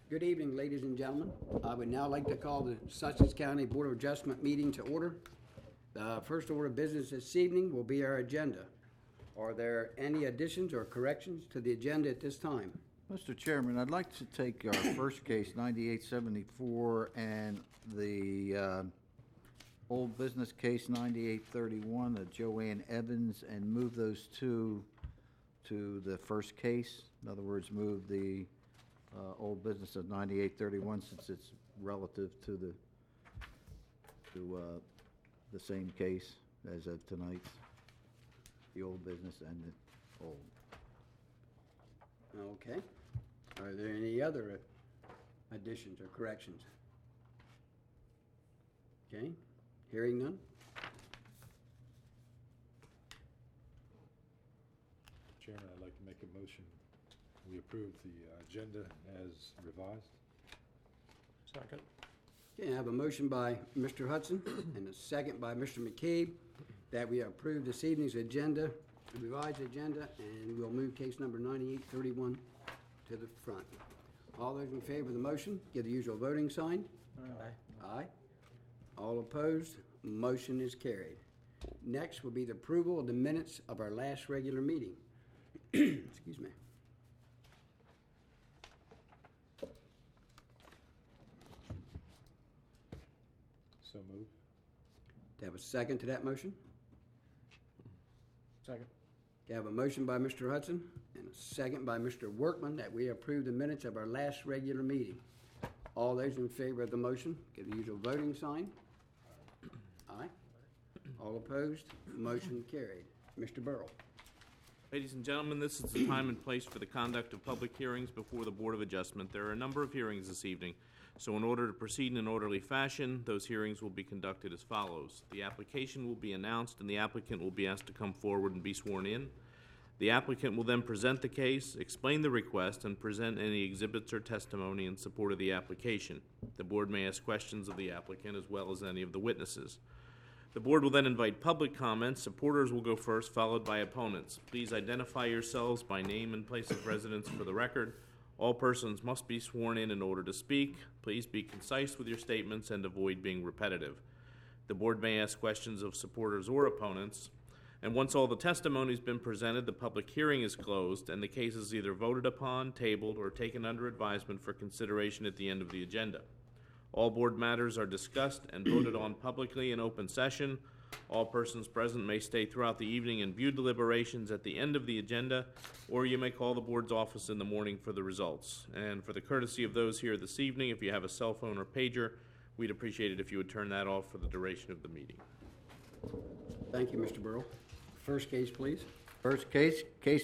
Good evening, ladies and gentlemen. I would now like to call the Sussex County Board of Adjustment meeting to order. The first order of business this evening will be our agenda. Are there any additions or corrections to the agenda at this time? Mr. Chairman, I'd like to take our first case, 9874, and the old business case, 9831, of Joanne Evans, and move those two to the first case. In other words, move the old business of 9831 since it's relative to the same case as of tonight's, the old business and the old. Okay. Are there any other additions or corrections? Okay. Hearing none. Chairman, I'd like to make a motion. We approve the agenda as revised. Second. Okay, I have a motion by Mr. Hudson and a second by Mr. McCabe that we approve this evening's agenda, revised agenda, and we'll move case number 9831 to the front. All those in favor of the motion, give the usual voting sign. Aye. Aye. All opposed, motion is carried. Next will be the approval of the minutes of our last regular meeting. Excuse me. So moved. Do I have a second to that motion? Second. Okay, I have a motion by Mr. Hudson and a second by Mr. Workman that we approve the minutes of our last regular meeting. All those in favor of the motion, give the usual voting sign. Aye. All opposed, motion carried. Mr. Burrell. Ladies and gentlemen, this is the time and place for the conduct of public hearings before the Board of Adjustment. There are a number of hearings this evening, so in order to proceed in an orderly fashion, those hearings will be conducted as follows. The application will be announced, and the applicant will be asked to come forward and be sworn in. The applicant will then present the case, explain the request, and present any exhibits or testimony in support of the application. The Board may ask questions of the applicant as well as any of the witnesses. The Board will then invite public comments. Supporters will go first, followed by opponents. Please identify yourselves by name and place of residence for the record. All persons must be sworn in order to speak. Please be concise with your statements and avoid being repetitive. The Board may ask questions of supporters or opponents. And once all the testimony has been presented, the public hearing is closed, and the case is either voted upon, tabled, or taken under advisement for consideration at the end of the agenda. All Board matters are discussed and voted on publicly in open session. All persons present may stay throughout the evening and view deliberations at the end of the agenda, or you may call the Board's office in the morning for the results. And for the courtesy of those here this evening, if you have a cell phone or pager, we'd appreciate it if you would turn that off for the duration of the meeting. Thank you, Mr. Burrell. First case, please. First case